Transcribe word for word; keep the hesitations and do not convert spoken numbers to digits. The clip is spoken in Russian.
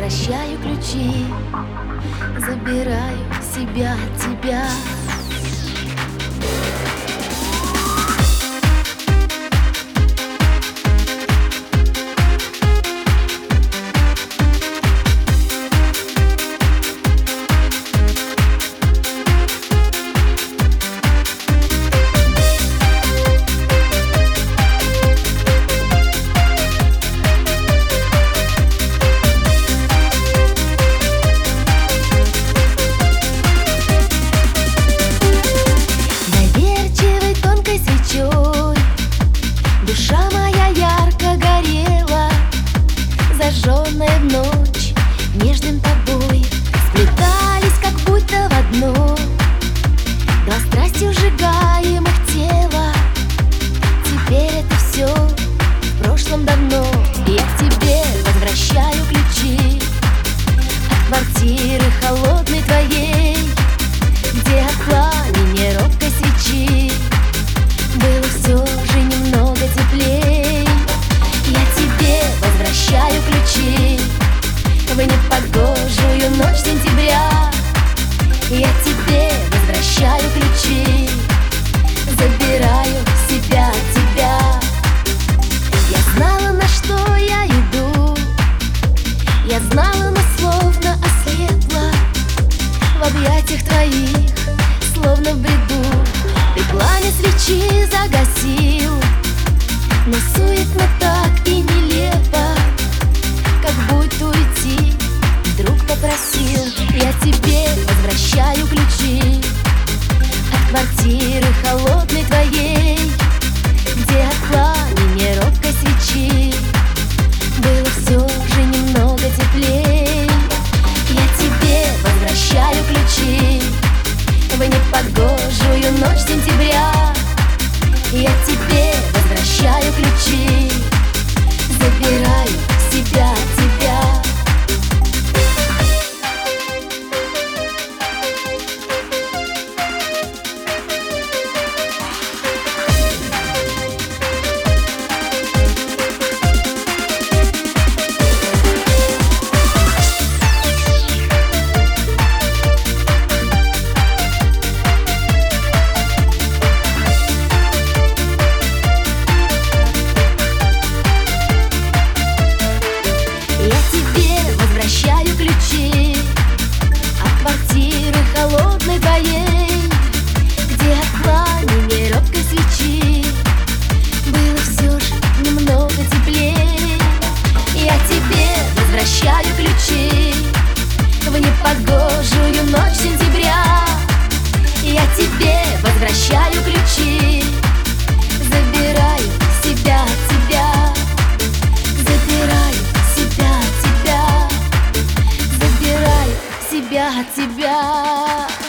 возвращаю ключи, забираю себя от тебя. Душа моя ярко горела, зажженная в ночь нежным тобой. Сплетались как будто в одно два страстью сжигаемых тела. Теперь это все в прошлом давно. Я к тебе возвращаю ключи от квартиры холодной твоей, где от пламени робкой свечи было все же немного теплей. Я тебе возвращаю ключи в непогожую ночь сентября. Я тебе возвращаю ключи, забираю себя от тебя. Я знала, на что я иду, я знала, но словно ослепла в объятиях твоих, словно в бреду. Ты пламя свечи загасил, но суетно так и нелепо, как будто уйти вдруг попросил. Я тебе возвращаю ключи от квартиры холодной твоей, где от пламени робкой свечи было все же немного теплей. Я тебе возвращаю ключи в непогожую ночь сентября. Я тебе возвращаю ключи, забираю себя от тебя. Возвращаю ключи от квартиры холодной твоей, где от пламени робкой свечи было все же немного теплей. Я тебе возвращаю ключи в непогожую ночь сентября. Я тебе возвращаю ключи, забираю себя от тебя. Забираю себя от тебя, забираю себя от тебя.